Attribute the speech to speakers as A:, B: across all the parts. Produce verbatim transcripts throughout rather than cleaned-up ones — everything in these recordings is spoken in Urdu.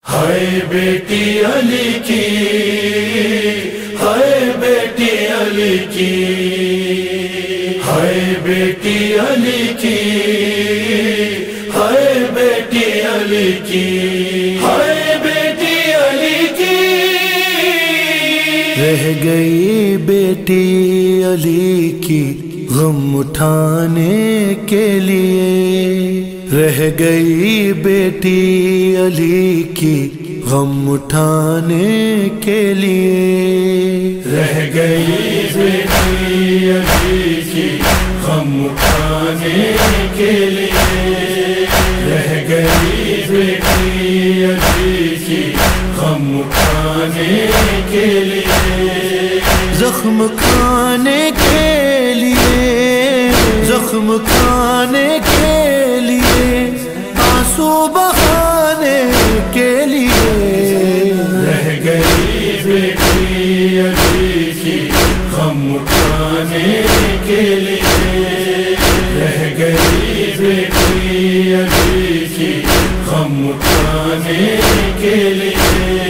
A: ہائے بیٹی علی کی، ہائے بیٹی علی کی، ہائے بیٹی علی کی، ہائے بیٹی علی کی، ہائے بیٹی علی کی۔
B: رہ گئی بیٹی علی کی غم اٹھانے کے لیے، رہ گئی بیٹی علی کی غم اٹھانے کے لیے،
A: رہ گئی بیٹی علی کی غم اٹھانے کے لیے، رہ گئی بیٹی علی کی غم اٹھانے کے لیے،
B: زخم کھانے کے لیے، زخم کھانے کے لیے، آنسو بہانے کے لیے،
A: رہ گئی بیٹی علی کی غم اٹھانے کے لیے، رہ گئی بیٹی علی کی غم اٹھانے کے لیے،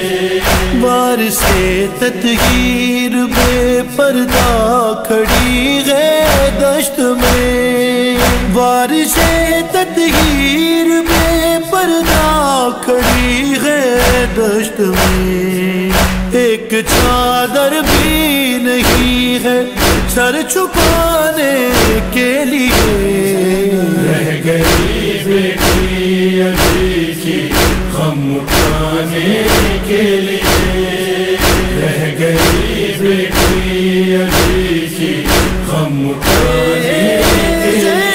B: بار سے تطہیر بے پردہ کھڑی ہے دشت میں، بار سے تطہیر بے پردہ کھڑی ہے دشت میں، ایک چادر بھی نہیں ہے سر چھپانے کے لیے،
A: رہ گئی بیٹی علی کی غم اٹھانے کے لیے، رہ گئی بیٹی علی کی غم اٹھانے کے لیے،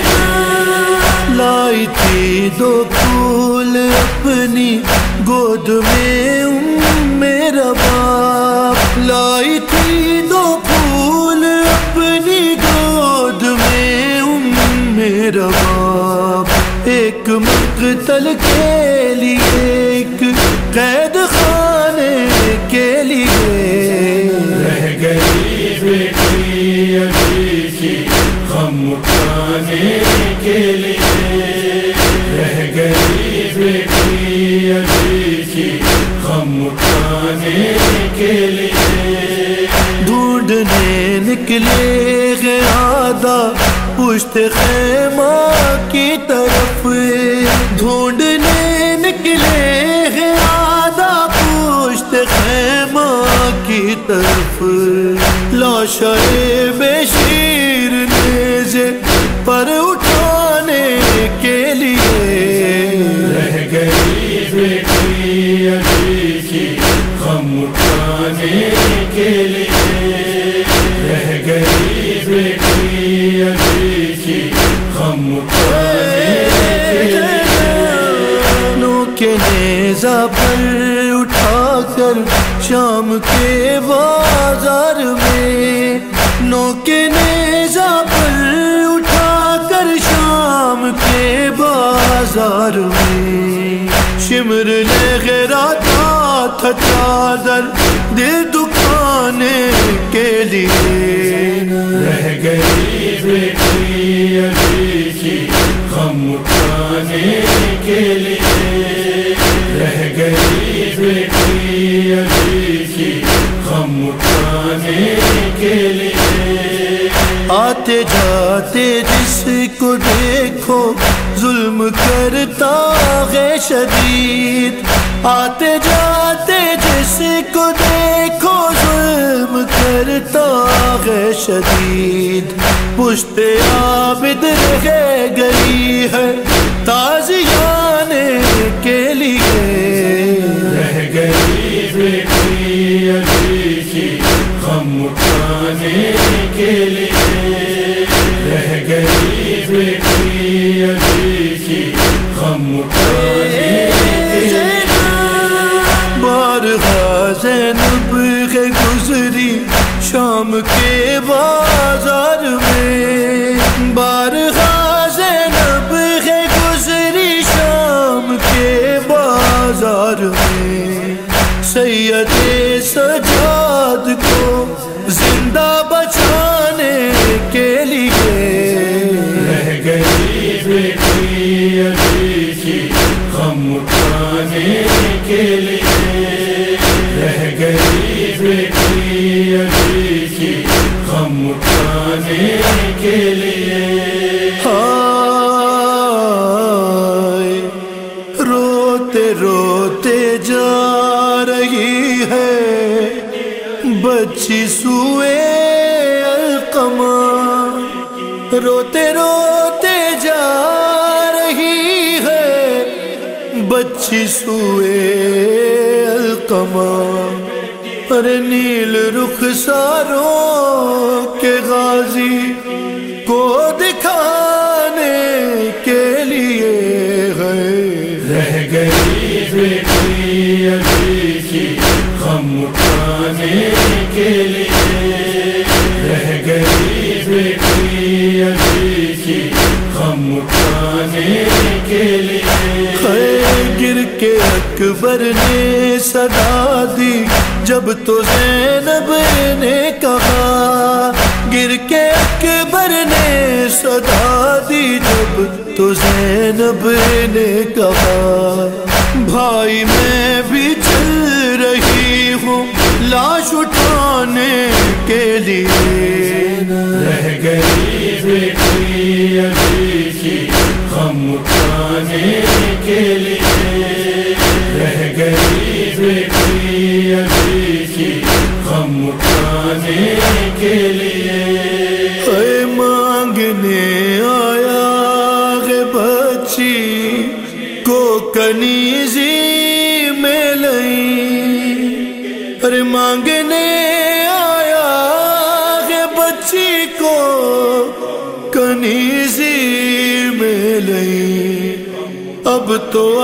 B: لائی تھی دو پھول اپنی گود میں ام رباب، لائی تھی دو پھول اپنی گود میں ام رباب، ایک مقتل کے لیے، ایک قید خانے کے لیے،
A: رہ گئی بیٹی علی کی غم اٹھانے کے لیے، رہ گئی بیٹی علی کی غم اٹھانے کے لیے،
B: ڈھونڈنے نکلے گئے آدھا پشت خیمہ کی طرف، ڈھونڈنے نکلے گئے آدھا پشت خیمہ کی طرف، لاشائے بشیر نیزے پر اٹھانے کے لیے،
A: رہ گئی بیٹی علی کی غم اٹھانے کے لیے، رہ گئی بیٹی علی کی غم اٹھانے کے لیے،
B: نوکے نیزہ پر اٹھا کر شام کے بازار میں، نوکے نیزہ پر اٹھا کر شام کے بازار میں، شمر لہراتا تھا چادر دل دکھانے کے لیے،
A: رہ گئی بیٹی علی کی غم اٹھانے کے لیے، رہ گئی بیٹی علی کی غم اٹھانے کے لیے،
B: آتے جاتے جس کو دیکھو ظلم کرتا ہے شدید، آتے جاتے جس کو دیکھو ظلم کرتا ہے شدید، پشت عابد رہ گئی ہے تازیانے کے لیے،
A: رہ گئی بیٹی علی کی غم اٹھانے کے لیے، رہ گئی بیٹی علی کی غم اٹھانے کے لیے،
B: بارہا زینب ہے گزری شام کے بازار میں، بارہا زینب ہے گزری شام کے بازار میں، سید سجاد کو زندہ بچانے کے
A: غم اٹھانے کے لیے.
B: ہائے روتے روتے جا رہی ہے بچی سوئے القمہ، روتے روتے جا رہی ہے بچی سوئے القمہ. ارے نیل رخساروں کے غازی کو دکھانے کے لیے ہے.
A: رہ گئی بیٹی ابھی کی غم اٹھانے کے لیے. رہ گئی بیٹی ابھی کی غم اٹھانے کے لیے.
B: گر کے اکبر نے صدا دی جب تو زینب نے کہا. گر کے اکبر نے صدا دی جب تو زینب نے کہا. بھائی میں بھی چل رہی ہوں لاش اٹھانے کے لیے.
A: رہ گئی بیٹی ابھی کی غم اٹھانے کے لیے. رہ گئی بیٹی ابھی کی غم اٹھانے کے لیے.
B: اے مانگنے آیا ہے بچی کو کنیزی میں لئی. ارے مانگنے آیا ہے بچی کو کنیزی میں لئی. اب تو آ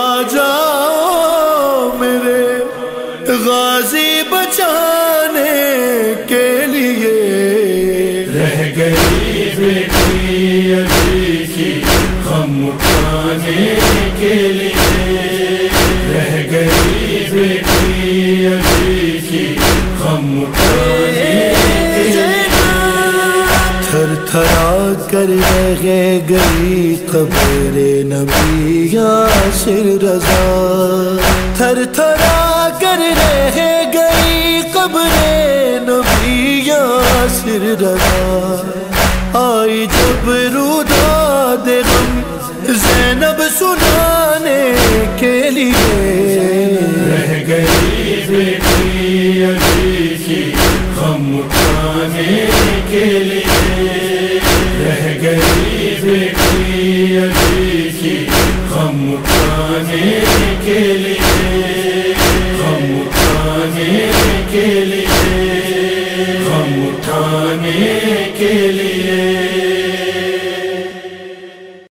B: جاؤ میرے غازی بچانے کے لیے.
A: رہ گئی بیٹی ابھی کی غم اٹھانے کے لیے. رہ گئی بیٹی ابھی کی غم اٹھانے کے لیے.
B: تھر تھرا کر رہ گئی قبر نبی یاسر رضا. تھر تھرا کر رہ گئی قبر نبی یاسر رضا. آئی جب روداد غم زینب سنانے کے لیے.
A: رہ گئی بیٹی ابھی کی غم اٹھانے کے لیے. رہ گئی بیٹی ابھی کی غم اٹھانے کے لیے. غم اٹھانے کے لیے. غم اٹھانے کے لیے.